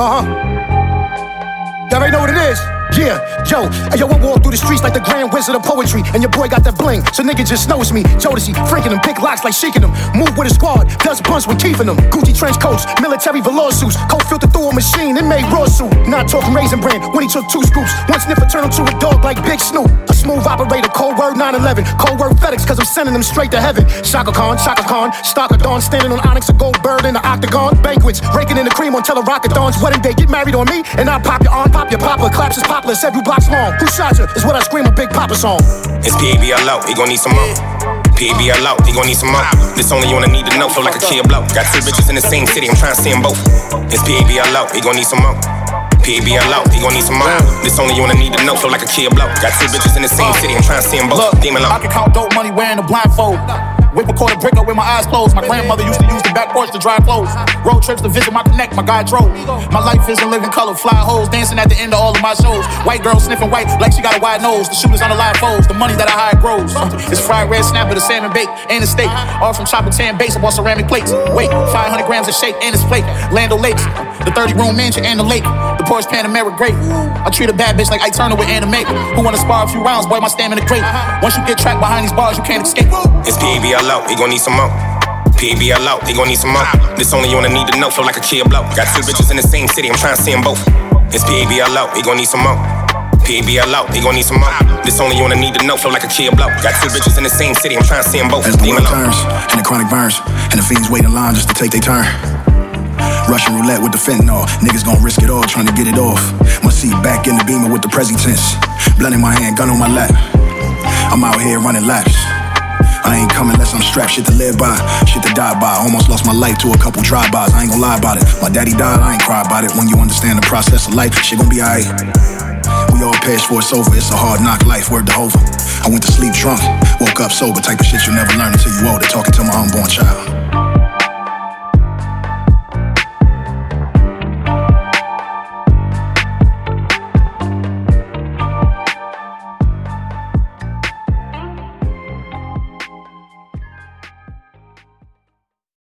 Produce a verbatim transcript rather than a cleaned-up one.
Uh-huh. Y'all already know what it is. Yeah, yo, yo, I walk through the streets like the grand wizard of poetry, and your boy got that bling, so nigga just knows me. Jodeci, freaking them, pick locks like shaking them. Move with a squad, does bunch when keeping them. Gucci trench coats, military velour suits, cold filter through a machine, it made raw suit. Not talking Raisin Bran when he took two scoops. One sniffer turned him to a dog like Big Snoop. A smooth operator, cold word nine eleven, cold word FedEx, cause I'm sending them straight to heaven. Shaka Khan, Shaka Khan, Stalker Dawn, standing on Onyx, a gold bird in the octagon. Banquets, raking in the cream on Telerocketons. Wedding day, get married on me, and I'll pop your arm, pop your papa. Claps is popular, several blocks long. Who shot you? Is what I scream a Big Papa song. It's P A B L out, he gon' need some more. P A B L out, he gon' need some more. This only you wanna need to know, flow like a kid blow. Got two bitches in the same city, I'm tryna see them both. It's P A B L out, he gon' need some more. P A B L out, he gon' need some more. This only you wanna need to know, flow like a kid blow. Got two bitches in the same city, I'm tryna see them both. Look, Demon low. I can count dope money wearing a blindfold. Whip a quarter brick up with my eyes closed. My grandmother used to use the back porch to dry clothes. Road trips to visit my connect, my guy drove. My life is in living color, fly hoes dancing at the end of all of my shows. White girl sniffing white like she got a wide nose. The shooters on the live foes, the money that I hide grows. It's fried red snapper, the salmon bake, and a steak. All from chopping tan base, I bought ceramic plates. Wait, five hundred grams of shake and it's plate. Lando Lakes, the thirty room mansion and the lake. The Porsche Panamera great. I treat a bad bitch like I Turner with anime. Who wanna spar a few rounds, boy, my stamina great. Once you get trapped behind these bars, you can't escape. It's P A B L out, he gon' need some more. P A B L out, he gon' need some more. This only you wanna need to know, flow like a kid blow. Got two bitches in the same city, I'm tryna see them both. It's P A B L out, he gon' need some more. P A B L out, he gon' need some more. This only you wanna need to know, flow like a kid blow. Got two bitches in the same city, I'm tryna see them both. As the world turns, and the chronic burns, and the fiends wait in line just to take their turn. Russian roulette with the fentanyl, niggas gon' risk it all trying to get it off. My seat back in the Beamer with the presidents. Blunt in my hand, gun on my lap. I'm out here running laps. I ain't coming unless I'm strapped, shit to live by, shit to die by. Almost lost my life to a couple drive-bys, I ain't gon' lie about it. My daddy died, I ain't cry about it. When you understand the process of life, shit gon' be alright. We all perish for it's over, it's a hard knock life, word to Hova. I went to sleep drunk, woke up sober, type of shit you never learn until you older, talking to my unborn child.